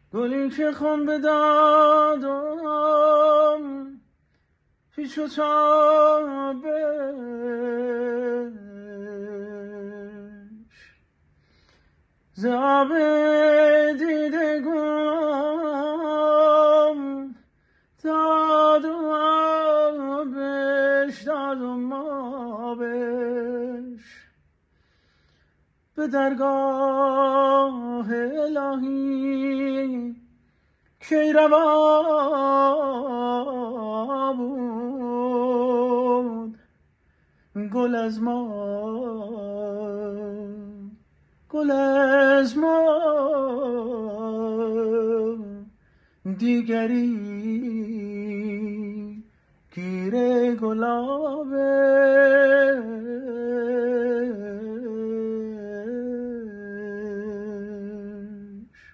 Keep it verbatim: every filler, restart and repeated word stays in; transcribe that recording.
گلی که خون به دادم پیچ و تابش ز آب دیده گم دادم آبش دادم آبش به درگاه الهی کی روا بود گل از ما گل از ما دیگری گیر گلابه